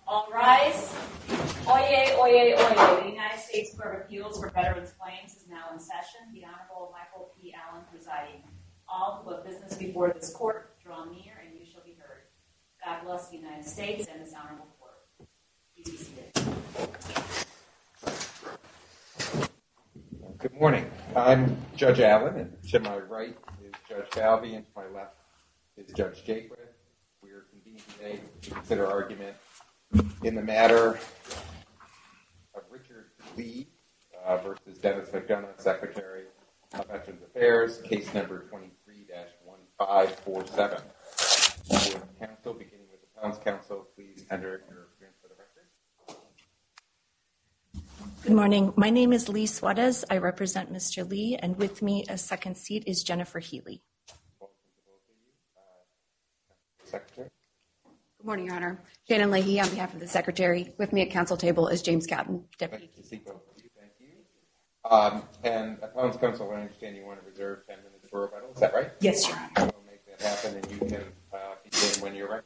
All rise. Oyez, oyez, oyez. The United States Court of Appeals for Veterans Claims is now in session. The Honorable Michael P. Allen presiding. All who have business before this court, draw near and you shall be heard. God bless the United States and this honorable court. Please be seated. Good morning. I'm Judge Allen, and to my right is Judge Falvey, and to my left is Judge Jaquith. We are convened today to consider argument in the matter of Richard Lee versus Dennis McDonough, Secretary of Veterans Affairs, case number 23-1547. With counsel, beginning with the Appellant's counsel, please enter your appearance for the record. Good morning. My name is Lee Suarez. I represent Mr. Lee, and with me, a second seat, is Jennifer Healy. Welcome to both of you. Secretary. Good morning, Your Honor. Shannon Leahy on behalf of the Secretary. With me at council table is James Catton, Deputy. Nice to see both of you. Thank you. And Appellant's counsel, I understand you want to reserve 10 minutes for rebuttal. Is that right? Yes, Your Honor. We'll make that happen, and you can begin when you're ready.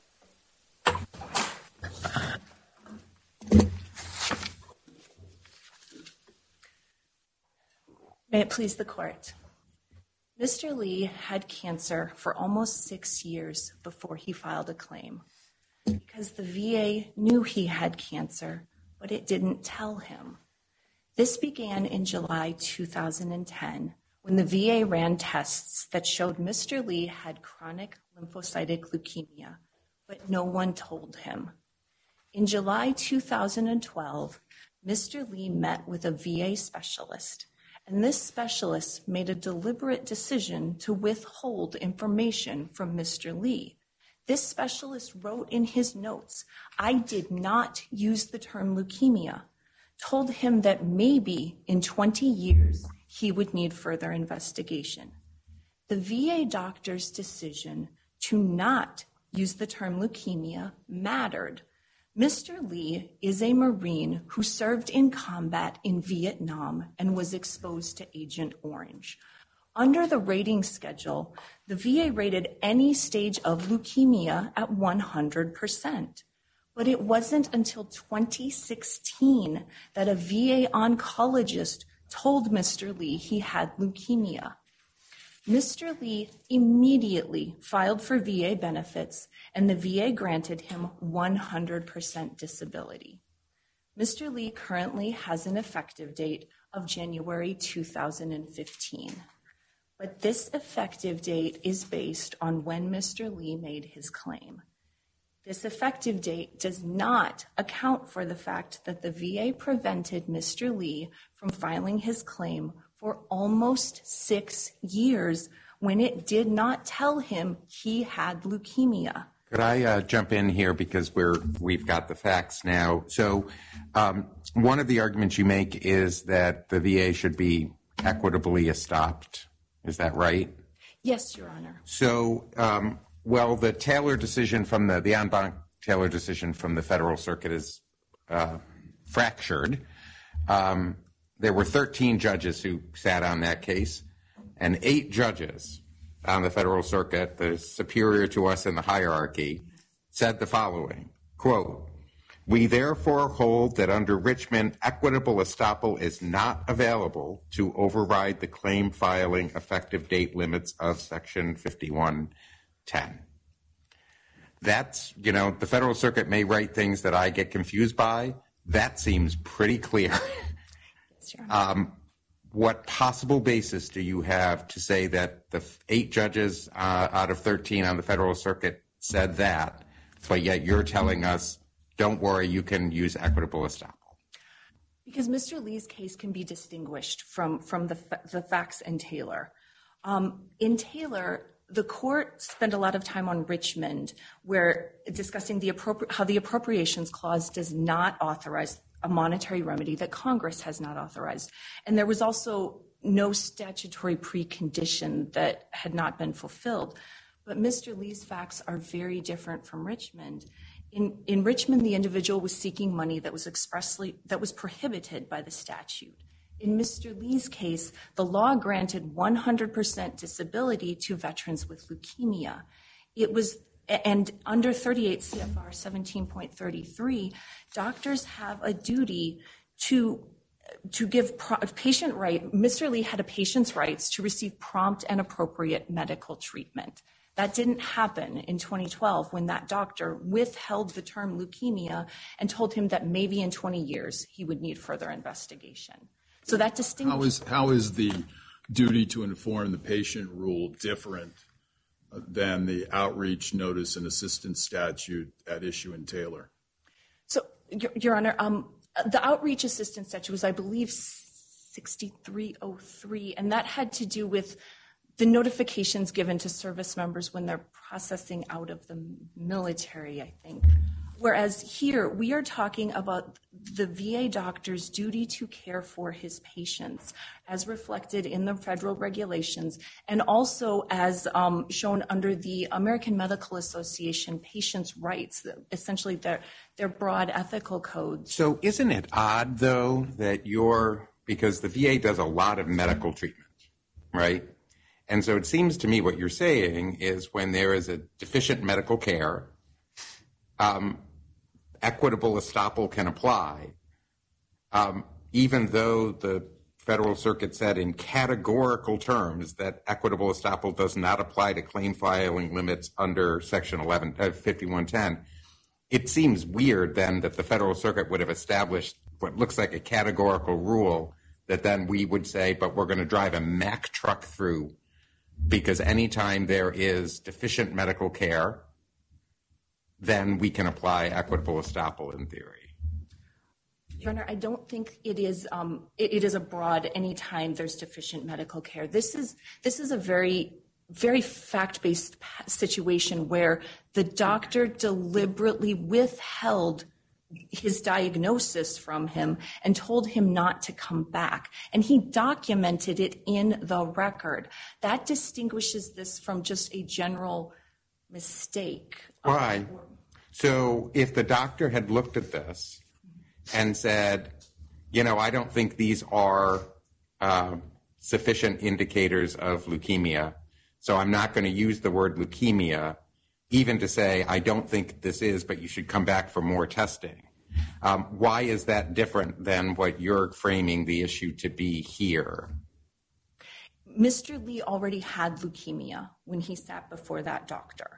May it please the court. Mr. Lee had cancer for almost 6 years before he filed a claim because the VA knew he had cancer, but it didn't tell him. This began in July 2010 when the VA ran tests that showed Mr. Lee had chronic lymphocytic leukemia, but no one told him. In July 2012, Mr. Lee met with a VA specialist, and this specialist made a deliberate decision to withhold information from Mr. Lee. This specialist wrote in his notes, "I did not use the term leukemia," told him that maybe in 20 years he would need further investigation. The VA doctor's decision to not use the term leukemia mattered. Mr. Lee is a Marine who served in combat in Vietnam and was exposed to Agent Orange. Under the rating schedule, the VA rated any stage of leukemia at 100%. But it wasn't until 2016 that a VA oncologist told Mr. Lee he had leukemia. Mr. Lee immediately filed for VA benefits, and the VA granted him 100% disability. Mr. Lee currently has an effective date of January 2015. But this effective date is based on when Mr. Lee made his claim. This effective date does not account for the fact that the VA prevented Mr. Lee from filing his claim for almost 6 years when it did not tell him he had leukemia. Could I jump in here because we've got the facts now? So one of the arguments you make is that the VA should be equitably estopped. Is that right? Yes, Your Honor. So, the Taylor decision from the en banc Taylor decision from the Federal Circuit is fractured. There were 13 judges who sat on that case, and 8 judges on the Federal Circuit, the superior to us in the hierarchy, said the following, quote, "We therefore hold that under Richmond, equitable estoppel is not available to override the claim filing effective date limits of Section 5110. That's, the Federal Circuit may write things that I get confused by. That seems pretty clear. Sure. What possible basis do you have to say that the 8 judges out of 13 on the Federal Circuit said that, but yet you're telling us, don't worry, you can use equitable estoppel? Because Mr. Lee's case can be distinguished from the facts in Taylor. In Taylor, the court spent a lot of time on Richmond, where discussing how the Appropriations Clause does not authorize a monetary remedy that Congress has not authorized. And there was also no statutory precondition that had not been fulfilled. But Mr. Lee's facts are very different from Richmond. In Richmond, the individual was seeking money that was prohibited by the statute. In Mr. Lee's case, the law granted 100% disability to veterans with leukemia. It was And under 38 CFR 17.33, doctors have a duty to give patient right. Mr. Lee had a patient's rights to receive prompt and appropriate medical treatment. That didn't happen in 2012 when that doctor withheld the term leukemia and told him that maybe in 20 years he would need further investigation. So that distinguishes. How is the duty to inform the patient rule different than the outreach notice and assistance statute at issue in Taylor? So, Your Honor, the outreach assistance statute was, I believe, 6303, and that had to do with the notifications given to service members when they're processing out of the military, I think. Whereas here, we are talking about the VA doctor's duty to care for his patients, as reflected in the federal regulations, and also as shown under the American Medical Association patients' rights, essentially their broad ethical codes. So isn't it odd, though, that because the VA does a lot of medical treatment, right? And so it seems to me what you're saying is when there is a deficient medical care, equitable estoppel can apply, even though the Federal Circuit said in categorical terms that equitable estoppel does not apply to claim filing limits under Section 5110. It seems weird then that the Federal Circuit would have established what looks like a categorical rule that then we would say, but we're going to drive a Mack truck through, because anytime there is deficient medical care, then we can apply equitable estoppel in theory. Your Honor, I don't think it is a broad anytime there's deficient medical care. This is a very, very fact-based situation where the doctor deliberately withheld his diagnosis from him and told him not to come back. And he documented it in the record. That distinguishes this from just a general mistake. Why? So if the doctor had looked at this and said, I don't think these are sufficient indicators of leukemia, so I'm not going to use the word leukemia, even to say, I don't think this is, but you should come back for more testing. Why is that different than what you're framing the issue to be here? Mr. Lee already had leukemia when he sat before that doctor.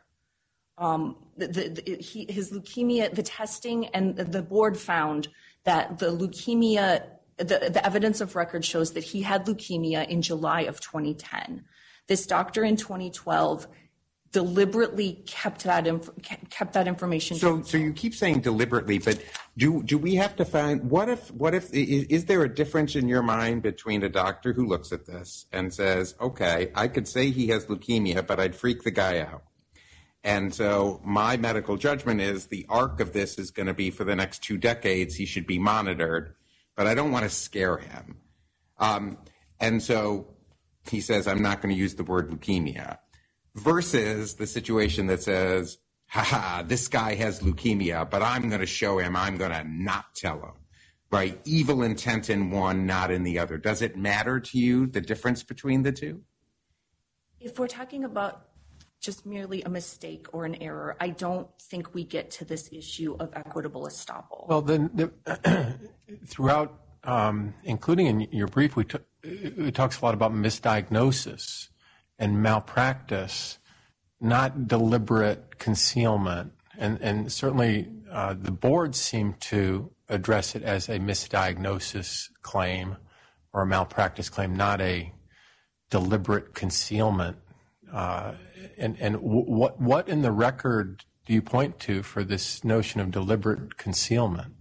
His leukemia, the testing and the board found that the leukemia, the evidence of record shows that he had leukemia in July of 2010. This doctor in 2012 deliberately kept that information. So you keep saying deliberately, but do we have to find, what if is there a difference in your mind between a doctor who looks at this and says, okay, I could say he has leukemia, but I'd freak the guy out. And so my medical judgment is the arc of this is going to be for the next 2 decades, he should be monitored, but I don't want to scare him. And so he says, I'm not going to use the word leukemia. Versus the situation that says, this guy has leukemia, but I'm going to show him, I'm going to not tell him, right? Evil intent in one, not in the other. Does it matter to you, the difference between the two? If we're talking about just merely a mistake or an error, I don't think we get to this issue of equitable estoppel. Well, then throughout, including in your brief, it talks a lot about misdiagnosis and malpractice, not deliberate concealment. And certainly the board seemed to address it as a misdiagnosis claim or a malpractice claim, not a deliberate concealment. And what in the record do you point to for this notion of deliberate concealment?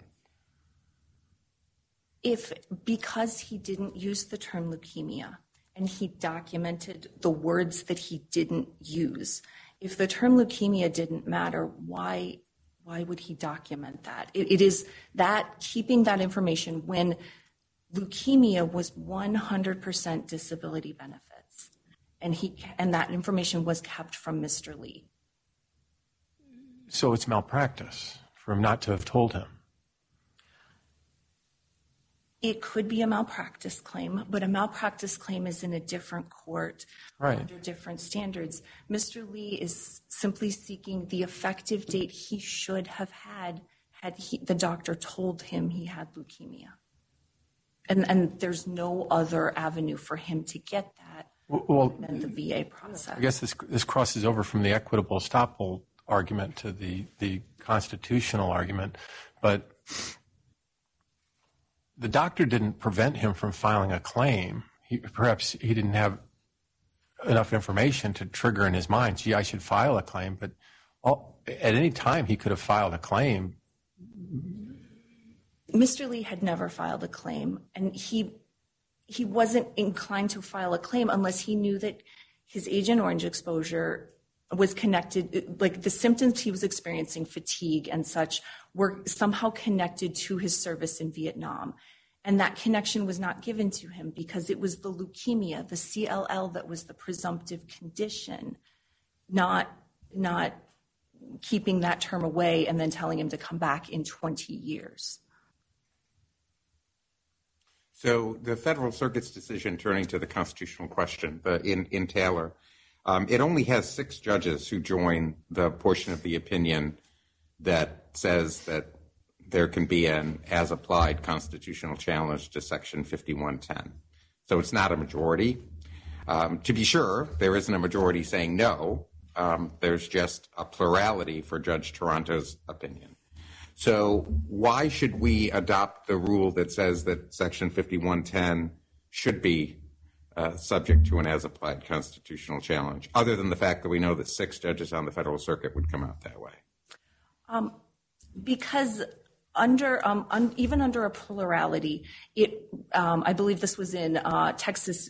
Because he didn't use the term leukemia, and he documented the words that he didn't use. If the term leukemia didn't matter, why would he document that? It is that keeping that information when leukemia was 100% disability benefits, and that information was kept from Mr. Lee. So it's malpractice for him not to have told him. It could be a malpractice claim, but a malpractice claim is in a different court under different standards. Mr. Lee is simply seeking the effective date he should have had the doctor told him he had leukemia. And there's no other avenue for him to get that than the VA process. I guess this crosses over from the equitable estoppel argument to the constitutional argument, but the doctor didn't prevent him from filing a claim. Perhaps he didn't have enough information to trigger in his mind, gee, I should file a claim, but at any time he could have filed a claim. Mr. Lee had never filed a claim, and he wasn't inclined to file a claim unless he knew that his Agent Orange exposure was connected, like the symptoms he was experiencing, fatigue and such, were somehow connected to his service in Vietnam. And that connection was not given to him because it was the leukemia, the CLL, that was the presumptive condition, not keeping that term away and then telling him to come back in 20 years. So the Federal Circuit's decision, turning to the constitutional question in Taylor, it only has 6 judges who join the portion of the opinion that says that there can be an as-applied constitutional challenge to Section 5110. So it's not a majority. To be sure, there isn't a majority saying no. There's just a plurality for Judge Taranto's opinion. So why should we adopt the rule that says that Section 5110 should be subject to an as-applied constitutional challenge, other than the fact that we know that 6 judges on the Federal Circuit would come out that way? Because even under a plurality, I believe this was in Texas,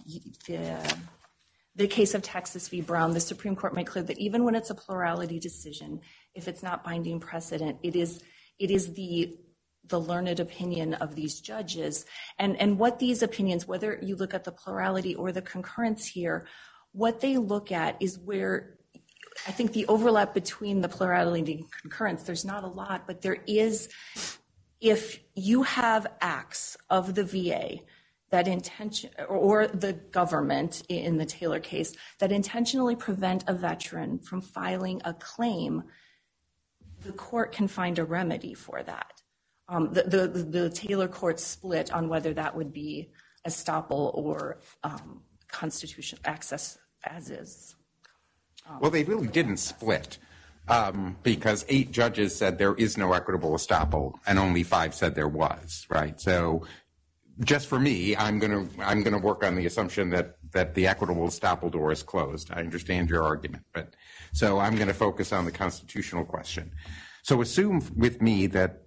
the case of Texas v. Brown, the Supreme Court made clear that even when it's a plurality decision, if it's not binding precedent, it is the learned opinion of these judges. And what these opinions, whether you look at the plurality or the concurrence here, what they look at is where I think the overlap between the plurality and concurrence, there's not a lot, but there is, if you have acts of the VA that or the government in the Taylor case, that intentionally prevent a veteran from filing a claim, the court can find a remedy for that. The Taylor court split on whether that would be estoppel or constitutional access as is. Well, they really didn't split because 8 judges said there is no equitable estoppel and only 5 said there was, right? So just for me, I'm gonna work on the assumption that the equitable estoppel door is closed. I understand your argument, but so I'm going to focus on the constitutional question. So assume with me that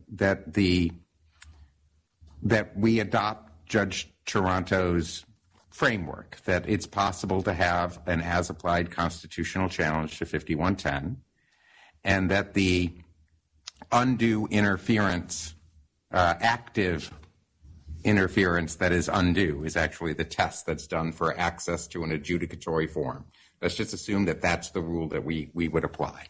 we adopt Judge Taranto's framework, that it's possible to have an as-applied constitutional challenge to 5110, and that the undue interference, active interference that is undue, is actually the test that's done for access to an adjudicatory form. Let's just assume that that's the rule that we would apply.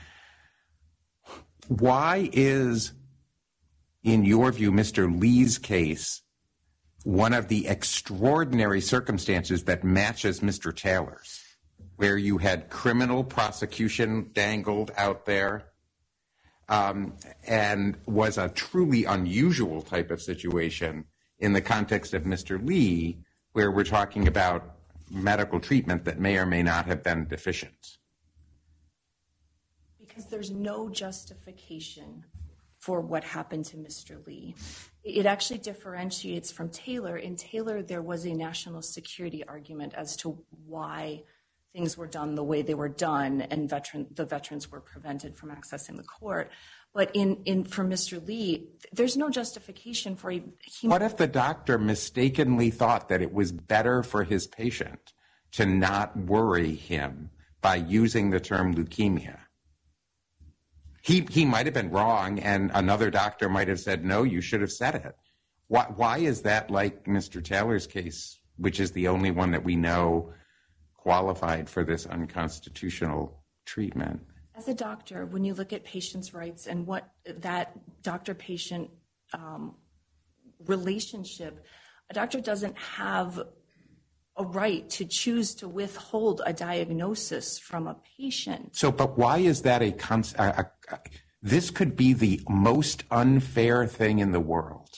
Why is, in your view, Mr. Lee's case one of the extraordinary circumstances that matches Mr. Taylor's, where you had criminal prosecution dangled out there and was a truly unusual type of situation in the context of Mr. Lee, where we're talking about medical treatment that may or may not have been deficient? Because there's no justification for what happened to Mr. Lee. It actually differentiates from Taylor. In Taylor, there was a national security argument as to why things were done the way they were done, and the veterans were prevented from accessing the court. But for Mr. Lee, there's no justification for What if the doctor mistakenly thought that it was better for his patient to not worry him by using the term leukemia? He might have been wrong, and another doctor might have said, no, you should have said it. Why is that like Mr. Taylor's case, which is the only one that we know qualified for this unconstitutional treatment? As a doctor, when you look at patients' rights and what that doctor-patient relationship, a doctor doesn't have a right to choose to withhold a diagnosis from a patient. So, but why is that this could be the most unfair thing in the world.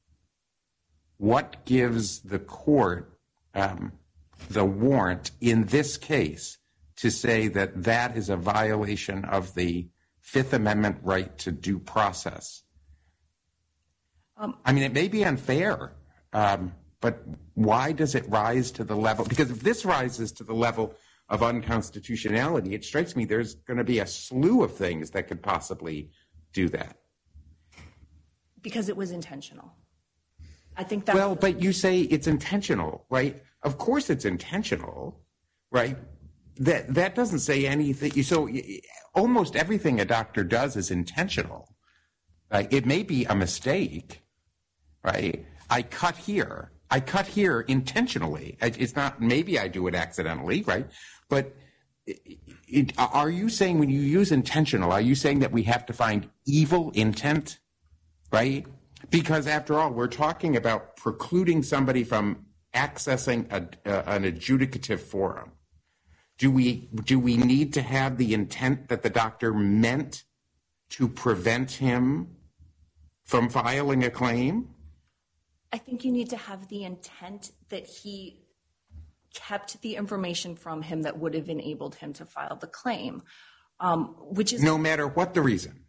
What gives the court the warrant in this case to say that that is a violation of the Fifth Amendment right to due process? I mean, it may be unfair, but why does it rise to the level? Because if this rises to the level of unconstitutionality, it strikes me there's going to be a slew of things that could possibly do that. Because it was intentional. I think that. Well, but you say it's intentional, right? Of course it's intentional, right? That doesn't say anything. So almost everything a doctor does is intentional. Right? It may be a mistake, right? I cut here intentionally. It's not, maybe I do it accidentally, right? But are you saying when you use intentional, are you saying that we have to find evil intent, right? Because after all, we're talking about precluding somebody from accessing an adjudicative forum. Do we need to have the intent that the doctor meant to prevent him from filing a claim? I think you need to have the intent that he kept the information from him that would have enabled him to file the claim, which is... No matter what the reason.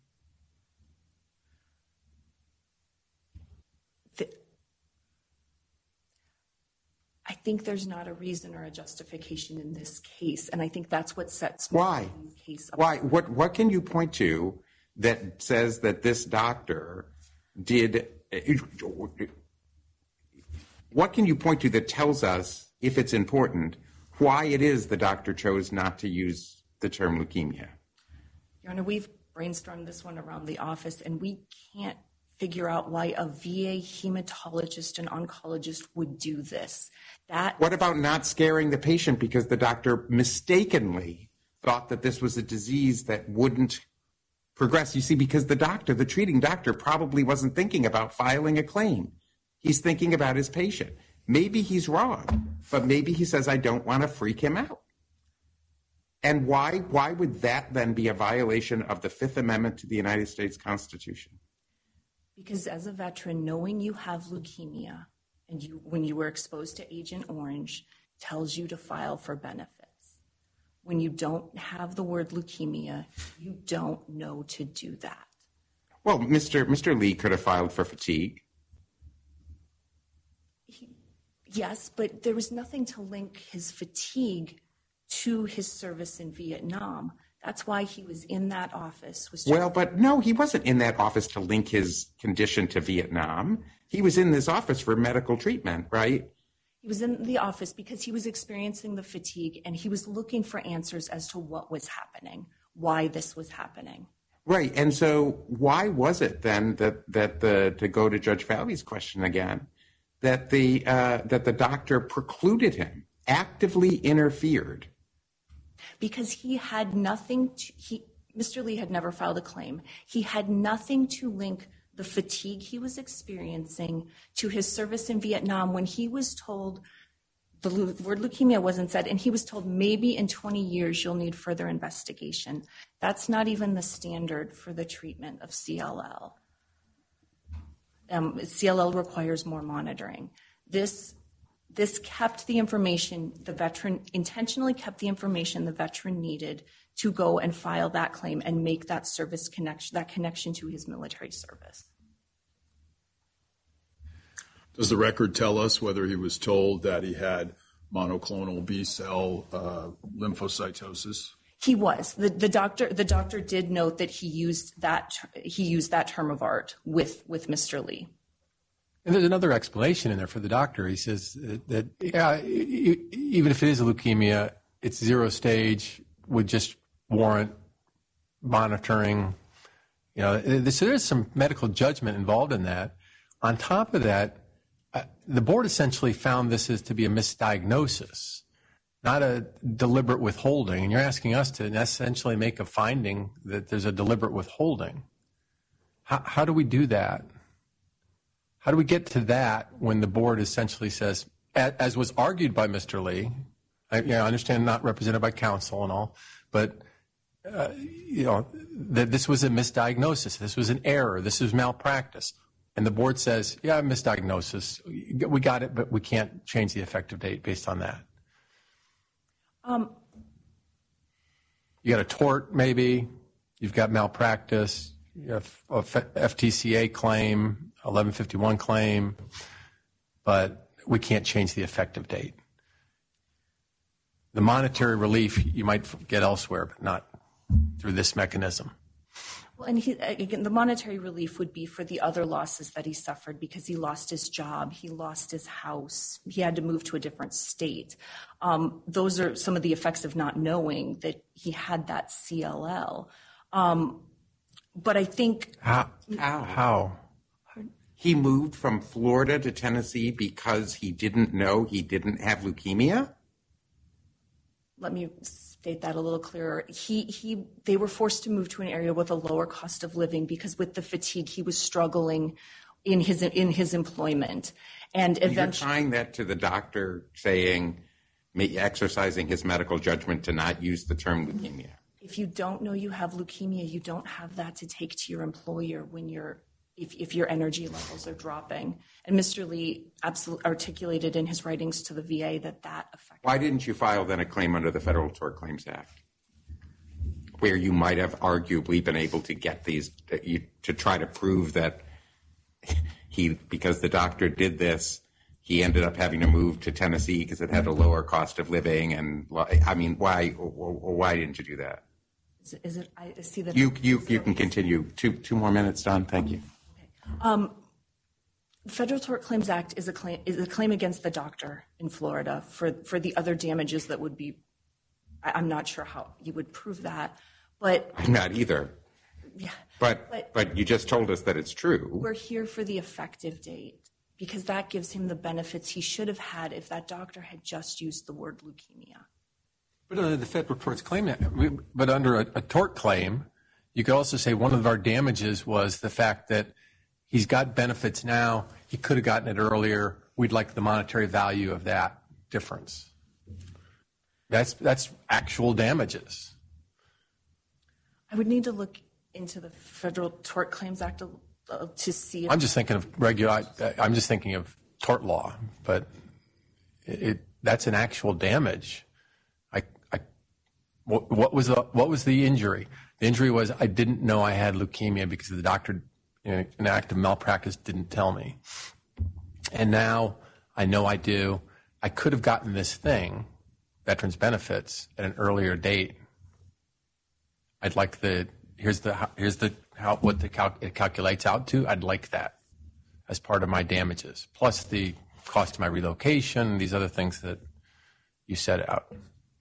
I think there's not a reason or a justification in this case, and I think that's what sets Why? Case Why? What can you point to that says that this doctor did... What can you point to that tells us, if it's important, why it is the doctor chose not to use the term leukemia? Your Honor, we've brainstormed this one around the office, and we can't figure out why a VA hematologist and oncologist would do this. What about not scaring the patient because the doctor mistakenly thought that this was a disease that wouldn't progress? You see, because the treating doctor probably wasn't thinking about filing a claim. He's thinking about his patient. Maybe he's wrong, but maybe he says, I don't want to freak him out. And why would that then be a violation of the Fifth Amendment to the United States Constitution? Because as a veteran, knowing you have leukemia and when you were exposed to Agent Orange tells you to file for benefits. When you don't have the word leukemia, you don't know to do that. Well, Mr. Lee could have filed for fatigue. Yes, but there was nothing to link his fatigue to his service in Vietnam. That's why he was in that office. Well, but no, he wasn't in that office to link his condition to Vietnam. He was in this office for medical treatment, right? He was in the office because he was experiencing the fatigue, and he was looking for answers as to what was happening, why this was happening. Right, and so why was it then that to go to Judge Falvey's question again, that the doctor precluded him, actively interfered? Because he had nothing Mr. Lee had never filed a claim. He had nothing to link the fatigue he was experiencing to his service in Vietnam when he was told the word leukemia wasn't said, and he was told maybe in 20 years you'll need further investigation. That's not even the standard for the treatment of CLL. CLL requires more monitoring. This kept the information, the veteran intentionally kept the information the veteran needed to go and file that claim and make that service connection, that connection to his military service. Does the record tell us whether he was told that he had monoclonal B-cell lymphocytosis? He was. The doctor did note that he used that term of art with Mr. Lee. And there's another explanation in there for the doctor. He says that even if it is a leukemia, it's 0 stage, would just warrant monitoring. So there's some medical judgment involved in that. On top of that, the board essentially found this as to be a misdiagnosis, not a deliberate withholding. And you're asking us to essentially make a finding that there's a deliberate withholding. How do we do that? How do we get to that when the board essentially says, as was argued by Mr. Lee, I understand not represented by counsel and all, but that this was a misdiagnosis, this was an error, this was malpractice, and the board says, yeah, misdiagnosis, we got it, but we can't change the effective date based on that. You got a tort, maybe. You've got malpractice. You have a FTCA claim, 1151 claim, but we can't change the effective date. The monetary relief you might get elsewhere, but not through this mechanism. Well, and again, the monetary relief would be for the other losses that he suffered because he lost his job, he lost his house, he had to move to a different state. Those are some of the effects of not knowing that he had that CLL. But I think... How? He moved from Florida to Tennessee because he didn't know he didn't have leukemia? Let me state that a little clearer. They were forced to move to an area with a lower cost of living because with the fatigue, he was struggling in his employment. And eventually... You're tying that to the doctor saying, exercising his medical judgment to not use the term leukemia. If you don't know you have leukemia, you don't have that to take to your employer when if your energy levels are dropping. And Mr. Lee absolutely articulated in his writings to the VA that affected. Why didn't you file then a claim under the Federal Tort Claims Act, where you might have arguably been able to get these, to try to prove that because the doctor did this, he ended up having to move to Tennessee because it had a lower cost of living? And I mean, why didn't you do that? I see that. You can continue. Two more minutes, Don. Thank you. The Federal Tort Claims Act is a claim against the doctor in Florida for the other damages that would be. I'm not sure how you would prove that, but I'm not either. Yeah, but you just told us that it's true. We're here for the effective date because that gives him the benefits he should have had if that doctor had just used the word leukemia. But under the Federal Tort Claims Act, but under a tort claim, you could also say one of our damages was the fact that he's got benefits now. He could have gotten it earlier. We'd like the monetary value of that difference. That's actual damages. I would need to look into the Federal Tort Claims Act to see. I'm just thinking of I'm just thinking of tort law, but that's an actual damage. What was the injury? The injury was I didn't know I had leukemia because the doctor, in an act of malpractice, didn't tell me. And now I know I do. I could have gotten this thing, veterans benefits, at an earlier date. I'd like it calculates out to. I'd like that as part of my damages, plus the cost of my relocation, these other things that you set out.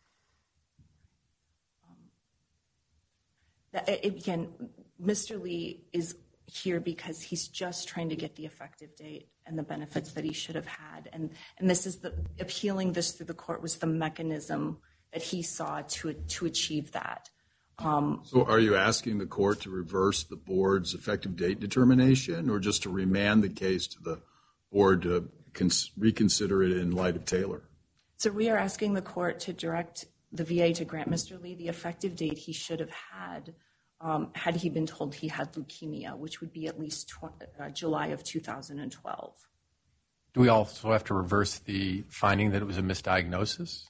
Again, Mr. Lee is here because he's just trying to get the effective date and the benefits that he should have had. And this is appealing this through the court was the mechanism that he saw to achieve that. So are you asking the court to reverse the board's effective date determination or just to remand the case to the board to reconsider it in light of Taylor? So we are asking the court to direct the VA to grant Mr. Lee the effective date he should have had had he been told he had leukemia, which would be at least July of 2012. Do we also have to reverse the finding that it was a misdiagnosis?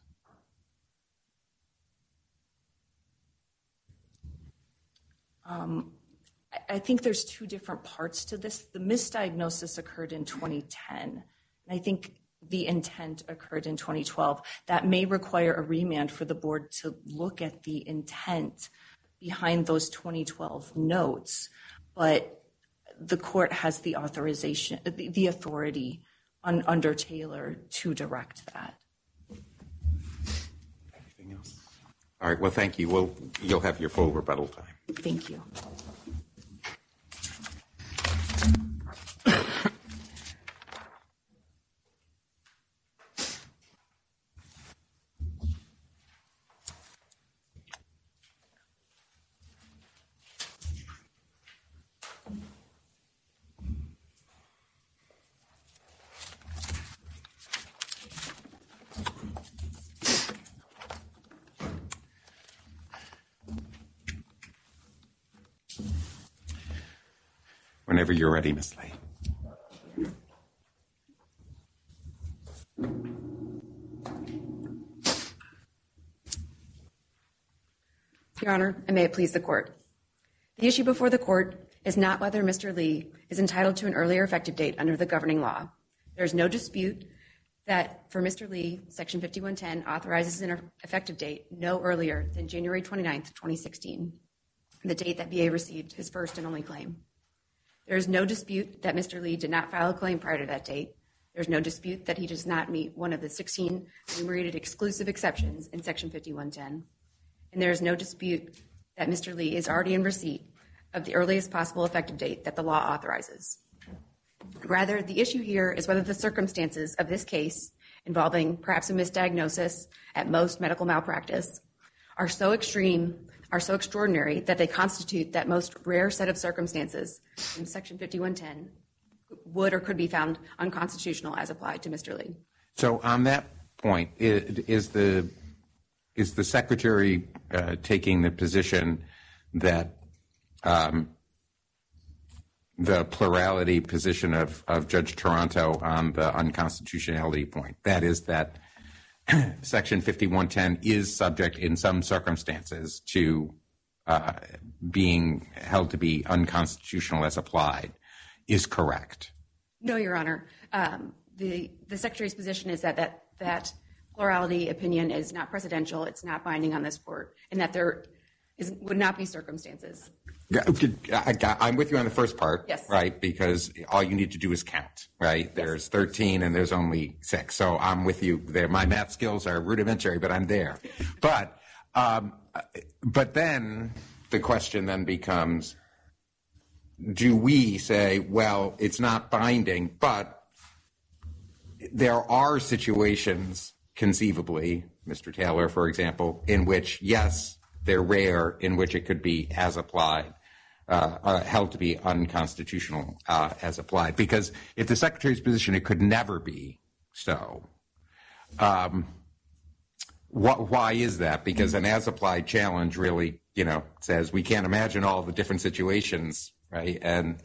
I think there's two different parts to this. The misdiagnosis occurred in 2010, and I think the intent occurred in 2012. That may require a remand for the board to look at the intent behind those 2012 notes, but the court has the authorization, the authority under Taylor to direct that. Anything else? All right, well, thank you. You'll have your full rebuttal time. Thank you. Whenever you're ready, Ms. Lee. Your Honor, and may it please the court. The issue before the court is not whether Mr. Lee is entitled to an earlier effective date under the governing law. There is no dispute that for Mr. Lee, Section 5110 authorizes an effective date no earlier than January 29th, 2016, the date that VA received his first and only claim. There is no dispute that Mr. Lee did not file a claim prior to that date. There's no dispute that he does not meet one of the 16 enumerated exclusive exceptions in Section 5110. And there is no dispute that Mr. Lee is already in receipt of the earliest possible effective date that the law authorizes. Rather, the issue here is whether the circumstances of this case, involving perhaps a misdiagnosis, at most medical malpractice, are so extreme, are so extraordinary that they constitute that most rare set of circumstances in Section 5110 would or could be found unconstitutional as applied to Mr. Lee. So on that point, is the Secretary taking the position that the plurality position of Judge Taranto on the unconstitutionality point? That is that Section 5110 is subject in some circumstances to being held to be unconstitutional as applied, is correct? No, Your Honor. The Secretary's position is that plurality opinion is not precedential, it's not binding on this court, and that there would not be circumstances. I'm with you on the first part, yes. Right? Because all you need to do is count, right? Yes. There's 13 and there's only 6. So I'm with you there. My math skills are rudimentary, but I'm there. But then the question then becomes, do we say, well, it's not binding, but there are situations conceivably, Mr. Taylor, for example, in which, yes, they're rare, in which it could be as applied, held to be unconstitutional as applied. Because if the Secretary's position, it could never be so. Why is that? Because an as-applied challenge really, says we can't imagine all the different situations, right?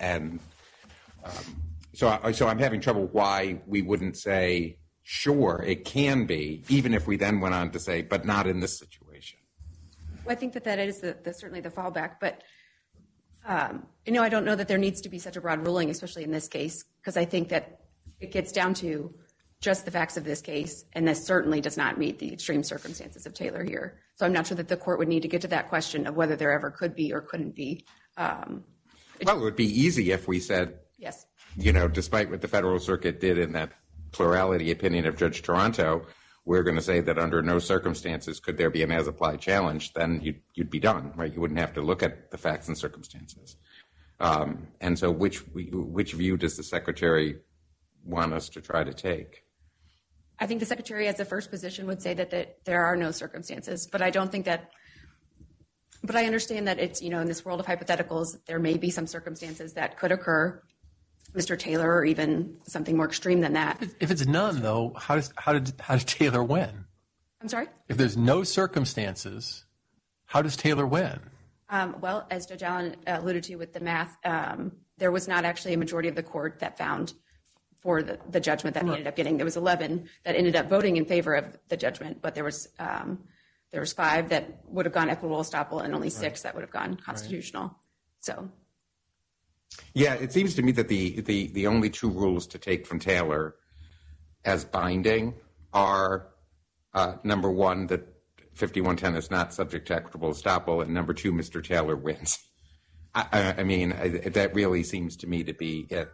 So I'm having trouble why we wouldn't say, sure, it can be, even if we then went on to say, but not in this situation. Well, I think that is certainly the fallback, but I don't know that there needs to be such a broad ruling, especially in this case, because I think that it gets down to just the facts of this case, and this certainly does not meet the extreme circumstances of Taylor here. So I'm not sure that the court would need to get to that question of whether there ever could be or couldn't be. Well, it would be easy if we said, yes, despite what the Federal Circuit did in that plurality opinion of Judge Taranto, we're going to say that under no circumstances could there be an as-applied challenge, then you'd be done, right? You wouldn't have to look at the facts and circumstances. And so which view does the Secretary want us to try to take? I think the Secretary, as a first position, would say that there are no circumstances, but I don't think that. But I understand that it's, in this world of hypotheticals, there may be some circumstances that could occur, Mr. Taylor, or even something more extreme than that. If it's none, though, how did Taylor win? I'm sorry? If there's no circumstances, how does Taylor win? Well, as Judge Allen alluded to with the math, there was not actually a majority of the court that found for the judgment that he ended up getting. There was 11 that ended up voting in favor of the judgment, but there was 5 that would have gone equitable estoppel and only 6 that would have gone constitutional. Right. So. Yeah, it seems to me that the only 2 rules to take from Taylor as binding are, number 1, that 5110 is not subject to equitable estoppel, and number 2, Mr. Taylor wins. I mean, that really seems to me to be it.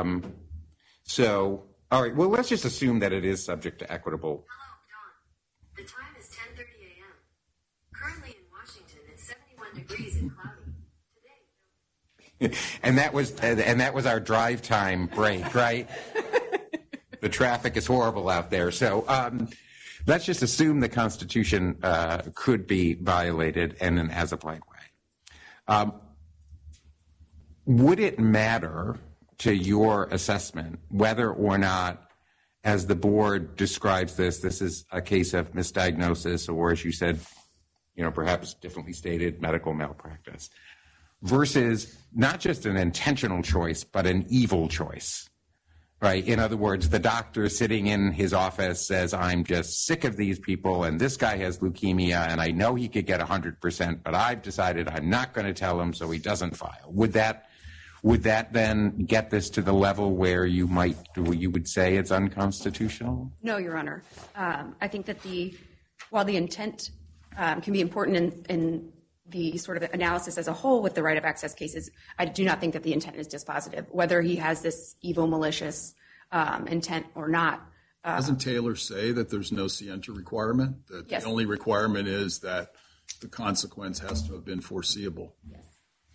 So, all right, well, let's just assume that it is subject to equitable. Hello, Dawn. The time is 10:30 a.m. Currently in Washington, it's 71 degrees and cloudy. And that was our drive time break, right? The traffic is horrible out there. So let's just assume the Constitution could be violated in an as-applied way. Would it matter to your assessment whether or not, as the board describes this is a case of misdiagnosis, or as you said, perhaps differently stated, medical malpractice? versus not just an intentional choice, but an evil choice, right? In other words, the doctor sitting in his office says, I'm just sick of these people, and this guy has leukemia, and I know he could get 100%, but I've decided I'm not going to tell him, so he doesn't file. Would that then get this to the level where you would say it's unconstitutional? No, Your Honor. I think that while the intent can be important in the sort of analysis as a whole with the right of access cases, I do not think that the intent is dispositive, whether he has this evil, malicious intent or not. Doesn't Taylor say that there's no scienter requirement? That Yes. The only requirement is that the consequence has to have been foreseeable. Yes.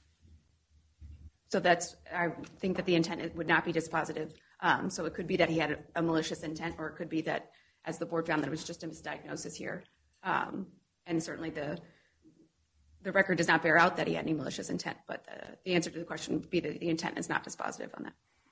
So I think that the intent would not be dispositive. So it could be that he had a malicious intent, or it could be that, as the board found, that it was just a misdiagnosis here. And certainly the record does not bear out that he had any malicious intent, but the answer to the question would be that the intent is not dispositive on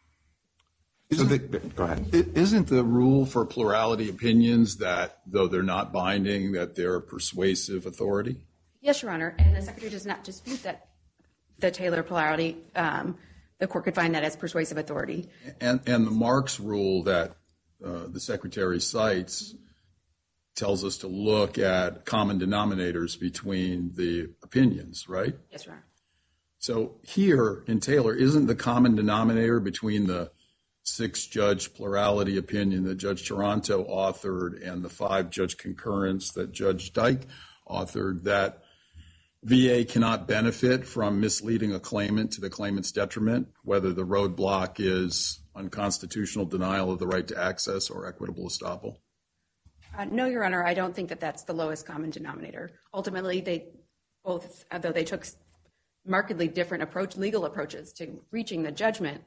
that. Go ahead. Isn't the rule for plurality opinions that, though they're not binding, that they're a persuasive authority? Yes, Your Honor, and the Secretary does not dispute that the Taylor plurality, the court could find that as persuasive authority. And the Marks rule that the Secretary cites tells us to look at common denominators between the opinions, right? Yes, Your Honor. So here in Taylor, isn't the common denominator between the 6-judge plurality opinion that Judge Taranto authored and the 5-judge concurrence that Judge Dyke authored that VA cannot benefit from misleading a claimant to the claimant's detriment, whether the roadblock is unconstitutional denial of the right to access or equitable estoppel? No, Your Honor, I don't think that that's the lowest common denominator. Ultimately, they both, though they took markedly different legal approaches to reaching the judgment,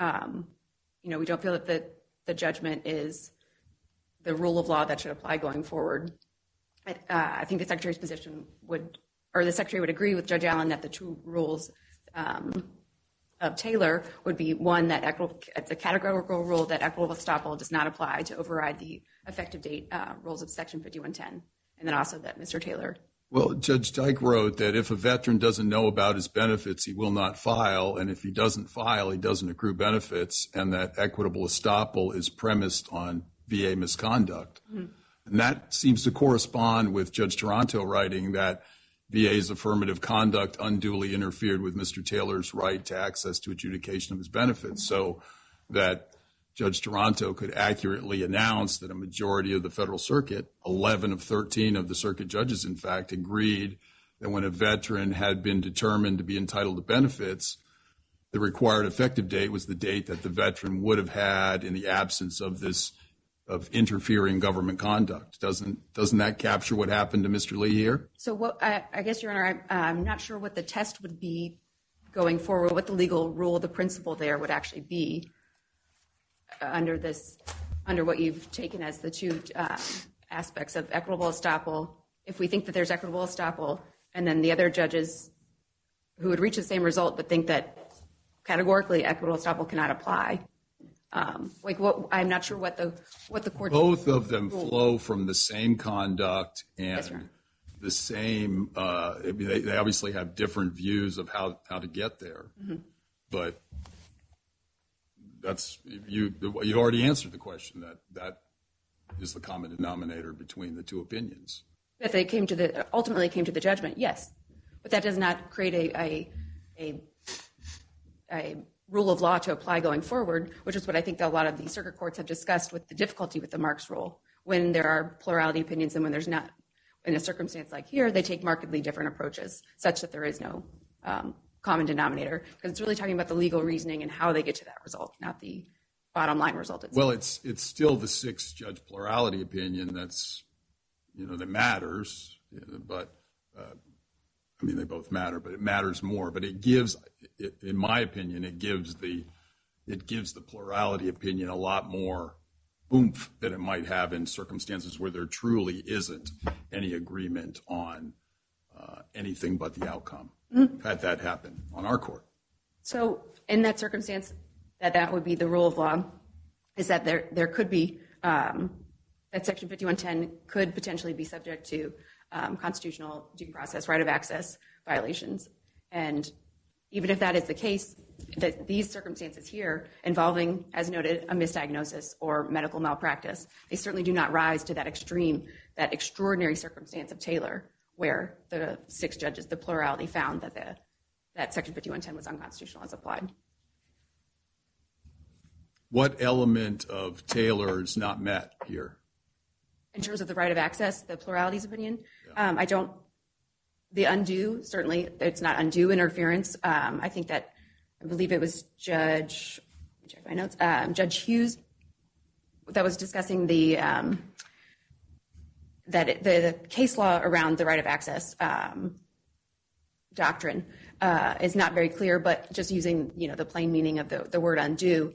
we don't feel that the judgment is the rule of law that should apply going forward. I think the Secretary's position the Secretary would agree with Judge Allen that the two rules of Taylor would be one, that it's a categorical rule that equitable estoppel does not apply to override the effective date rules of Section 5110, and then also that Mr. Taylor. Well, Judge Dyke wrote that if a veteran doesn't know about his benefits, he will not file, and if he doesn't file, he doesn't accrue benefits, and that equitable estoppel is premised on VA misconduct. Mm-hmm. And that seems to correspond with Judge Taranto writing that VA's affirmative conduct unduly interfered with Mr. Taylor's right to access to adjudication of his benefits, so that Judge Taranto could accurately announce that a majority of the Federal Circuit, 11 of 13 of the circuit judges, in fact, agreed that when a veteran had been determined to be entitled to benefits, the required effective date was the date that the veteran would have had in the absence of interfering government conduct. Doesn't that capture what happened to Mr. Lee here? So I guess, Your Honor, I'm not sure what the test would be going forward, what the legal rule, the principle there would actually be under what you've taken as the two aspects of equitable estoppel. If we think that there's equitable estoppel, and then the other judges who would reach the same result but think that categorically equitable estoppel cannot apply. I'm not sure what the court. Both of them flow from the same conduct and Yes, the same. They obviously have different views of how to get there, mm-hmm. But that's you already answered the question that is the common denominator between the two opinions. That they ultimately came to the judgment, yes, but that does not create a rule of law to apply going forward, which is what I think that a lot of the circuit courts have discussed with the difficulty with the Marks rule. When there are plurality opinions and when there's not, in a circumstance like here, they take markedly different approaches such that there is no common denominator, because it's really talking about the legal reasoning and how they get to that result, not the bottom line result itself. Well, it's still the 6-judge plurality opinion that matters, but they both matter, but it matters more. But it gives, in my opinion, it gives the plurality opinion a lot more oomph than it might have in circumstances where there truly isn't any agreement on anything but the outcome. Mm-hmm. Had that happen on our court. So in that circumstance, that would be the rule of law, is that there could be that Section 5110 could potentially be subject to constitutional due process, right of access violations. And Even if that is the case, that these circumstances here involving, as noted, a misdiagnosis or medical malpractice, they certainly do not rise to that extreme, that extraordinary circumstance of Taylor, where the 6 judges, the plurality, found that Section 5110 was unconstitutional as applied. What element of Taylor is not met here? In terms of the right of access, the plurality's opinion, the undue, certainly it's not undue interference. I believe it was Judge Hughes that was discussing the case law around the right of access doctrine is not very clear, but just using the plain meaning of the word undue,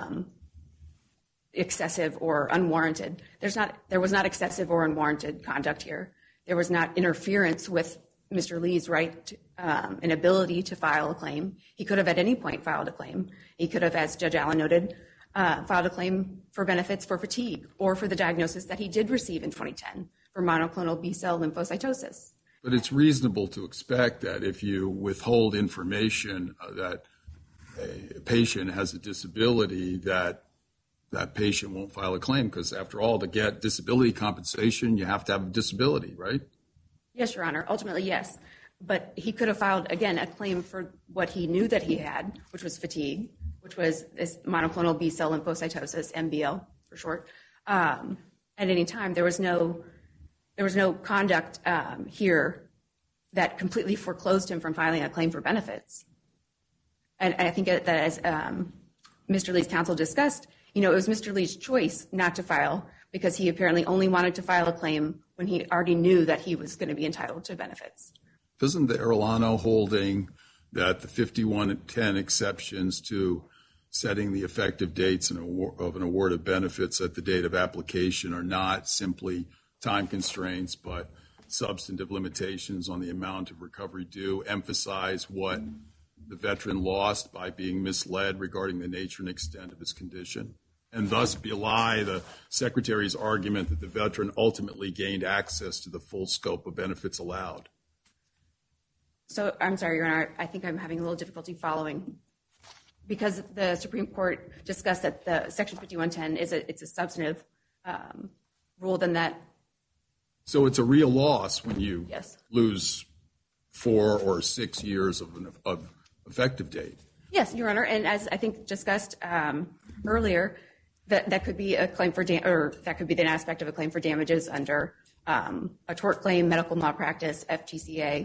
excessive or unwarranted. There was not excessive or unwarranted conduct here. There was not interference with Mr. Lee's right and ability to file a claim. He could have at any point filed a claim. He could have, as Judge Allen noted, filed a claim for benefits for fatigue or for the diagnosis that he did receive in 2010 for monoclonal B-cell lymphocytosis. But it's reasonable to expect that if you withhold information that a patient has a disability, that patient won't file a claim, because after all, to get disability compensation, you have to have a disability, right? Yes, Your Honor. Ultimately, yes. But he could have filed, again, a claim for what he knew that he had, which was fatigue, which was this monoclonal B-cell lymphocytosis, MBL for short. At any time, there was no conduct here that completely foreclosed him from filing a claim for benefits. And I think that as Mr. Lee's counsel discussed, it was Mr. Lee's choice not to file because he apparently only wanted to file a claim when he already knew that he was going to be entitled to benefits. Doesn't the Arellano holding that the 5110 exceptions to setting the effective dates of an award of benefits at the date of application are not simply time constraints, but substantive limitations on the amount of recovery due, emphasize what the veteran lost by being misled regarding the nature and extent of his condition, and thus belie the Secretary's argument that the veteran ultimately gained access to the full scope of benefits allowed? So I'm sorry, Your Honor, I think I'm having a little difficulty following. Because the Supreme Court discussed that the Section 5110 it's a substantive rule, then that. So it's a real loss when you Yes. lose 4 or 6 years of effective date. Yes, Your Honor, and as I think discussed earlier, that could be a claim for or that could be an aspect of a claim for damages under a tort claim, medical malpractice, FTCA.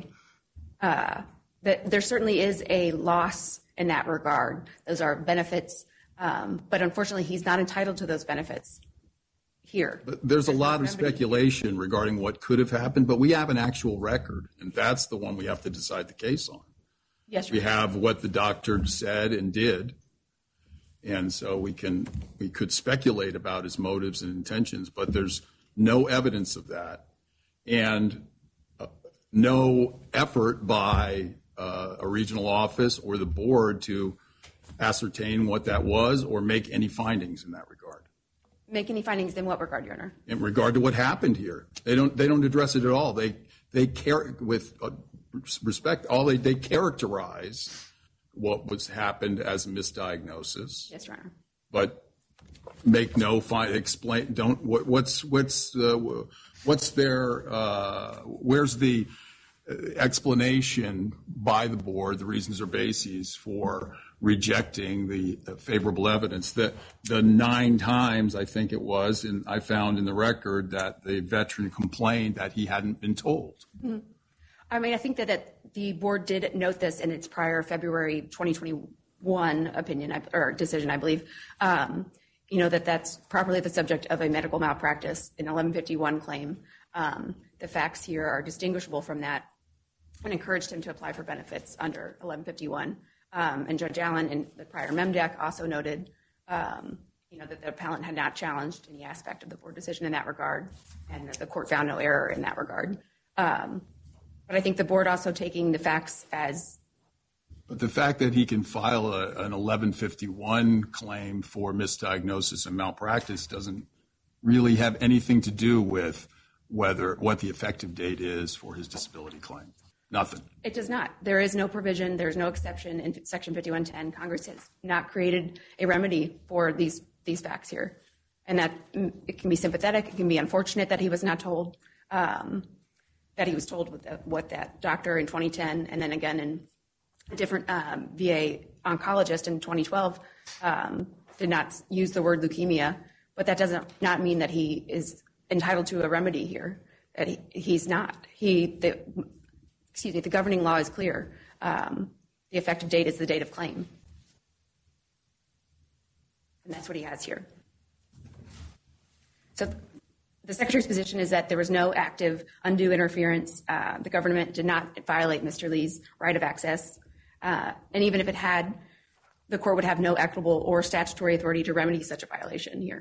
There certainly is a loss in that regard. Those are benefits, but unfortunately, he's not entitled to those benefits here. But there's a lot of speculation regarding what could have happened, but we have an actual record, and that's the one we have to decide the case on. Yes, We Your Honor. have what the doctor said and did, and so we could speculate about his motives and intentions, but there's no evidence of that, and no effort by a regional office or the board to ascertain what that was or make any findings in that regard. Make any findings in what regard, Your Honor? In regard to what happened here, they don't address it at all. They care with respect. They characterize what was happened as a misdiagnosis. Yes, Your Honor. But make no explain. Don't what's their where's the explanation by the board, the reasons or bases for rejecting the favorable evidence? That the 9 times, I think it was, and I found in the record that the veteran complained that he hadn't been told. Mm-hmm. I mean, I think that the board did note this in its prior February 2021 opinion or decision, I believe. That's properly the subject of a medical malpractice, an 1151 claim. The facts here are distinguishable from that, and encouraged him to apply for benefits under 1151. And Judge Allen in the prior MEMDAC also noted, that the appellant had not challenged any aspect of the board decision in that regard, and that the court found no error in that regard. But I think the board also taking the facts as. But the fact that he can file an 1151 claim for misdiagnosis and malpractice doesn't really have anything to do with what the effective date is for his disability claim. Nothing. It does not. There is no provision. There's no exception in Section 5110. Congress has not created a remedy for these facts here. And that it can be sympathetic. It can be unfortunate that he was not told, that he was told what that doctor in 2010 and then again in a different VA oncologist in 2012 did not use the word leukemia. But that does not mean that he is entitled to a remedy here. That he's not. The governing law is clear. The effective date is the date of claim. And that's what he has here. So the Secretary's position is that there was no active undue interference. The government did not violate Mr. Lee's right of access. And even if it had, the court would have no equitable or statutory authority to remedy such a violation here.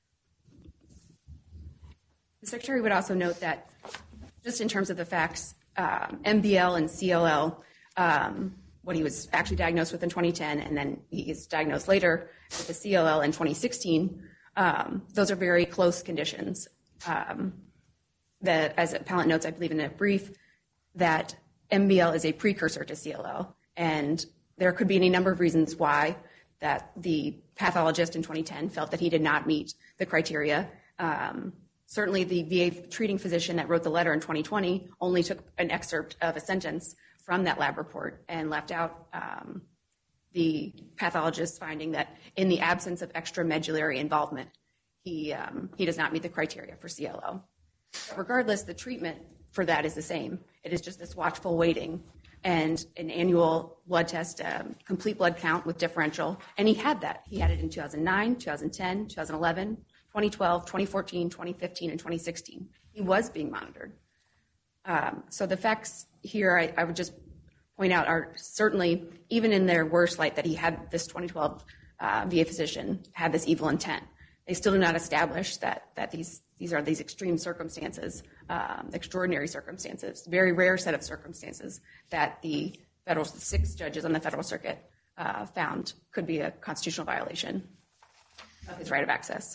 The Secretary would also note that just in terms of the facts, MBL and CLL, what he was actually diagnosed with in 2010, and then he is diagnosed later with the CLL in 2016, those are very close conditions. That, as appellant notes, I believe in a brief, that MBL is a precursor to CLL, and there could be any number of reasons why that the pathologist in 2010 felt that he did not meet the criteria. Certainly, the VA treating physician that wrote the letter in 2020 only took an excerpt of a sentence from that lab report and left out the pathologist's finding that in the absence of extramedullary involvement, he does not meet the criteria for CLL. Regardless, the treatment for that is the same. It is just this watchful waiting and an annual blood test, complete blood count with differential, and he had that. He had it in 2009, 2010, 2011, 2012, 2014, 2015, and 2016. He was being monitored. So the facts here, I would just point out, are certainly, even in their worst light, that he had this 2012 VA physician had this evil intent. They still do not establish that these are these extreme circumstances, extraordinary circumstances, very rare set of circumstances that the 6 judges on the federal circuit found could be a constitutional violation of his right of access.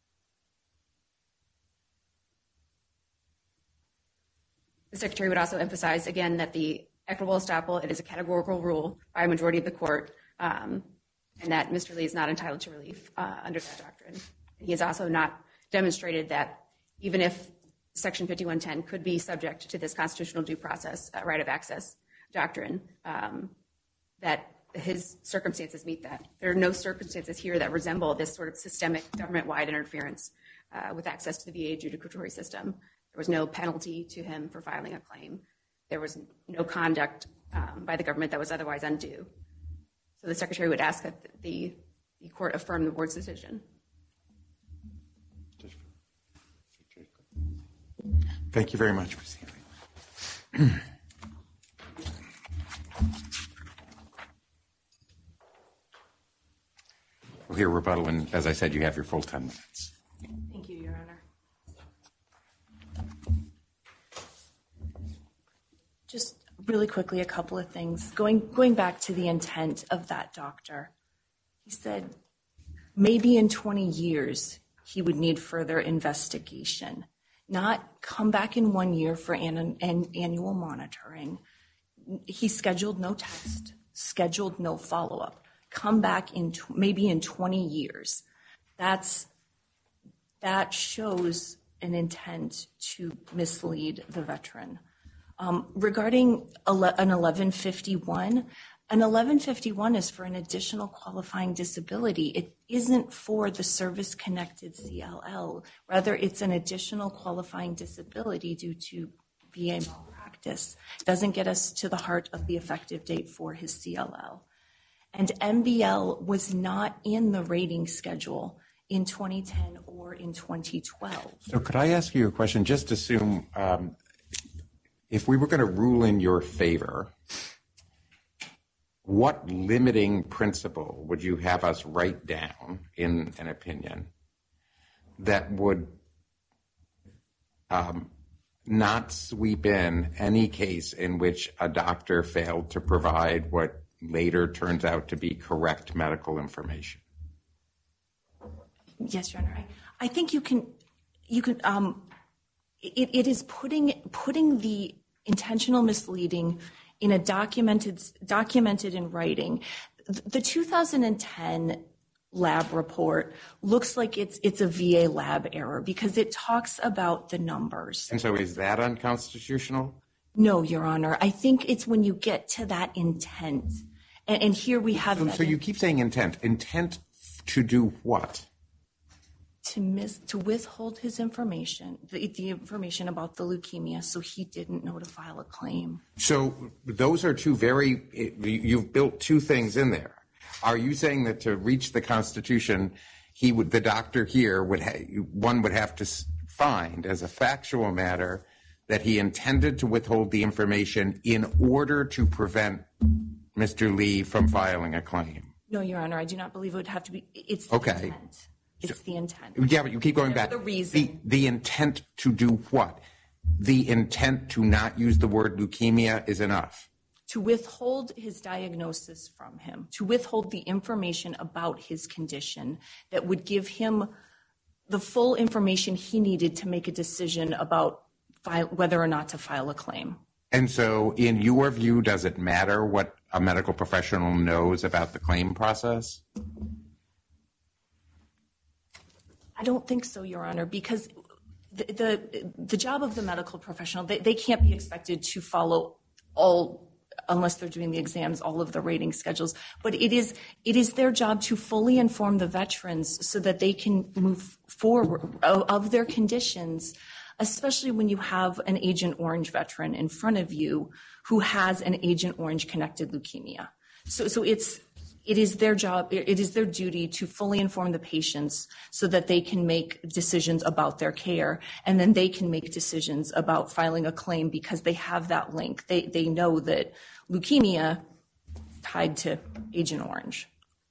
The Secretary would also emphasize, again, that the equitable estoppel, it is a categorical rule by a majority of the court, and that Mr. Lee is not entitled to relief under that doctrine. He has also not demonstrated that even if Section 5110 could be subject to this constitutional due process right of access doctrine, that his circumstances meet that. There are no circumstances here that resemble this sort of systemic government-wide interference with access to the VA adjudicatory system. There was no penalty to him for filing a claim. There was no conduct by the government that was otherwise undue. So the Secretary would ask that the court affirm the board's decision. Thank you very much, Ms. Healy. We'll hear rebuttal, and as I said, you have your full 10 minutes. Thank you, Your Honor. Just really quickly, a couple of things. Going back to the intent of that doctor, he said maybe in 20 years he would need further investigation, not come back in 1 year for an annual monitoring. He scheduled no test, scheduled no follow-up. Come back in maybe in 20 years. That shows an intent to mislead the veteran. Regarding an 1151, an 1151 is for an additional qualifying disability. It isn't for the service-connected CLL. Rather, it's an additional qualifying disability due to VA malpractice. It doesn't get us to the heart of the effective date for his CLL. And MBL was not in the rating schedule in 2010 or in 2012. So could I ask you a question? Just assume if we were going to rule in your favor, what limiting principle would you have us write down in an opinion that would not sweep in any case in which a doctor failed to provide what later turns out to be correct medical information? Yes, Your Honor. I think you can. It is putting the intentional misleading in a documented in writing. The 2010 lab report looks like it's a VA lab error because it talks about the numbers. And so is that unconstitutional? No, Your Honor. I think it's when you get to that intent. And here we have that. So you keep saying intent. Intent to do what? To withhold his information, the information about the leukemia, so he didn't know to file a claim. So those are you've built two things in there. Are you saying that to reach the Constitution, the doctor here would have to find as a factual matter that he intended to withhold the information in order to prevent Mr. Lee from filing a claim? No, Your Honor, I do not believe it would have to be. It's the intent. It's the intent. Yeah, but you keep going back. The reason. The intent to do what? The intent to not use the word leukemia is enough. To withhold his diagnosis from him, to withhold the information about his condition that would give him the full information he needed to make a decision about whether or not to file a claim. And so, in your view, does it matter what a medical professional knows about the claim process? I don't think so, Your Honor, because the job of the medical professional, they can't be expected to follow unless they're doing the exams, all of the rating schedules. But it is their job to fully inform the veterans so that they can move forward of their conditions, especially when you have an Agent Orange veteran in front of you who has an Agent Orange connected leukemia. So it is their job, it is their duty to fully inform the patients so that they can make decisions about their care, and then they can make decisions about filing a claim because they have that link. They know that leukemia tied to Agent Orange.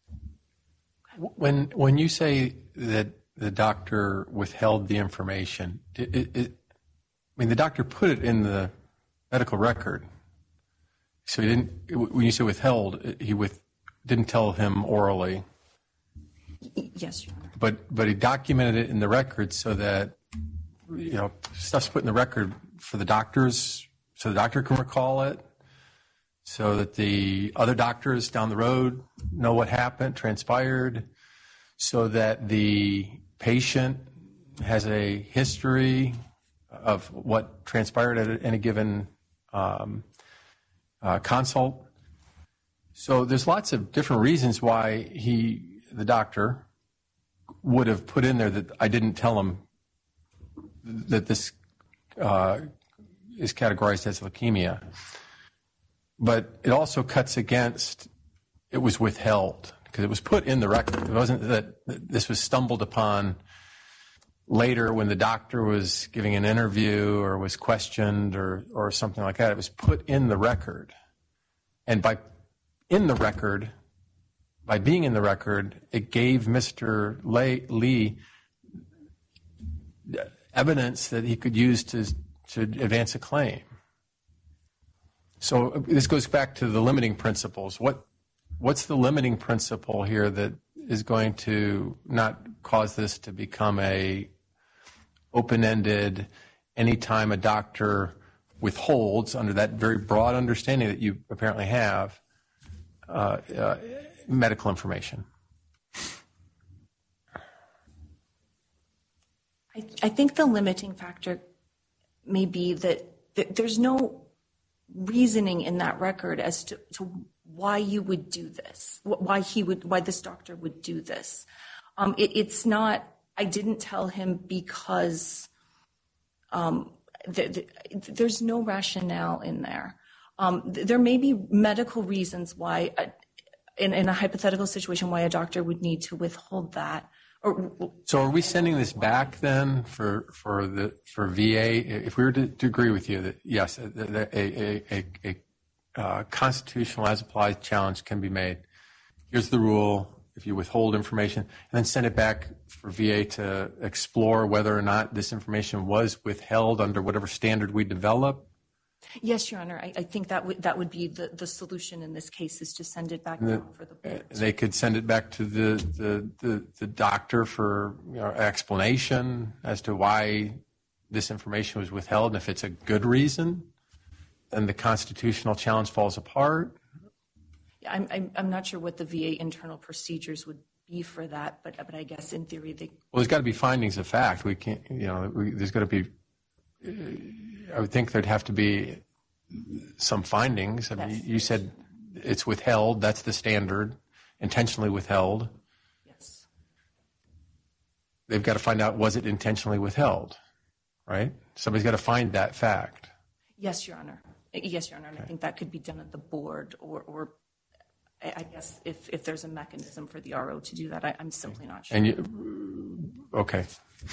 When you say that the doctor withheld the information, the doctor put it in the medical record. So he didn't. When you say withheld, he didn't tell him orally. Yes, Your Honor. But he documented it in the record so that stuff's put in the record for the doctors, so the doctor can recall it, so that the other doctors down the road know what happened, transpired, so that the patient has a history of what transpired at any given consult. So there's lots of different reasons why the doctor, would have put in there that I didn't tell him that this is categorized as leukemia. But it also cuts against it was withheld because it was put in the record. It wasn't that this was stumbled upon later when the doctor was giving an interview or was questioned or something like that. It was put in the record. And by being in the record, it gave Mr. Lee evidence that he could use to advance a claim. So this goes back to the limiting principles. What's the limiting principle here that is going to not cause this to become a open-ended, anytime a doctor withholds, under that very broad understanding that you apparently have, medical information? I think the limiting factor may be that there's no reasoning in that record as to why you would do this, why this doctor would do this. It's not, I didn't tell him because there's no rationale in there. There may be medical reasons why, in a hypothetical situation, why a doctor would need to withhold that. So are we sending this back then for VA? If we were to agree with you that yes, a constitutional as applied challenge can be made. Here's the rule: if you withhold information, and then send it back for VA to explore whether or not this information was withheld under whatever standard we develop. Yes, Your Honor. I think that would be the solution in this case, is to send it back down for the board. They could send it back to the doctor for explanation as to why this information was withheld, and if it's a good reason. then the constitutional challenge falls apart? Yeah, I'm not sure what the VA internal procedures would be for that, but I guess in theory they. Well, there's got to be findings of fact. We can't, there's got to be. I would think there'd have to be some findings. I mean, Yes. you said it's withheld. That's the standard. Intentionally withheld. Yes. They've got to find out, was it intentionally withheld, right? Somebody's got to find that fact. Yes, Your Honor. Yes, Your Honor. And I think that could be done at the board, or I guess if there's a mechanism for the RO to do that, I'm simply not sure. And okay.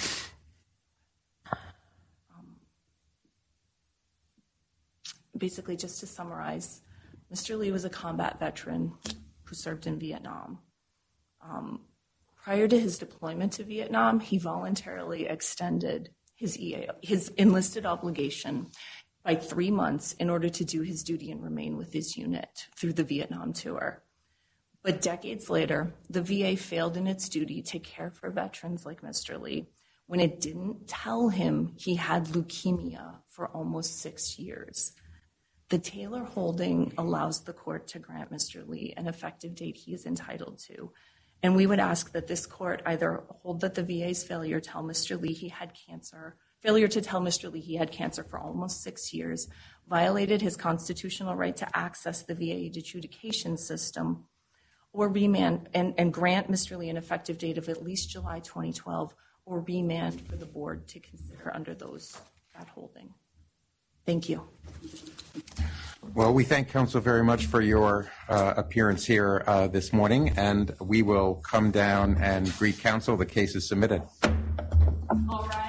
Basically, just to summarize, Mr. Lee was a combat veteran who served in Vietnam. Prior to his deployment to Vietnam, he voluntarily extended his enlisted obligation by 3 months in order to do his duty and remain with his unit through the Vietnam tour. But decades later, the VA failed in its duty to care for veterans like Mr. Lee when it didn't tell him he had leukemia for almost 6 years. The Taylor holding allows the court to grant Mr. Lee an effective date he is entitled to. And we would ask that this court either hold that the VA's failure to tell Mr. Lee he had cancer for almost 6 years violated his constitutional right to access the VA adjudication system, or remand and grant Mr. Lee an effective date of at least July 2012, or remand for the board to consider under that holding. Thank you. Well, we thank counsel very much for your appearance here this morning, and we will come down and greet counsel. The case is submitted. All right.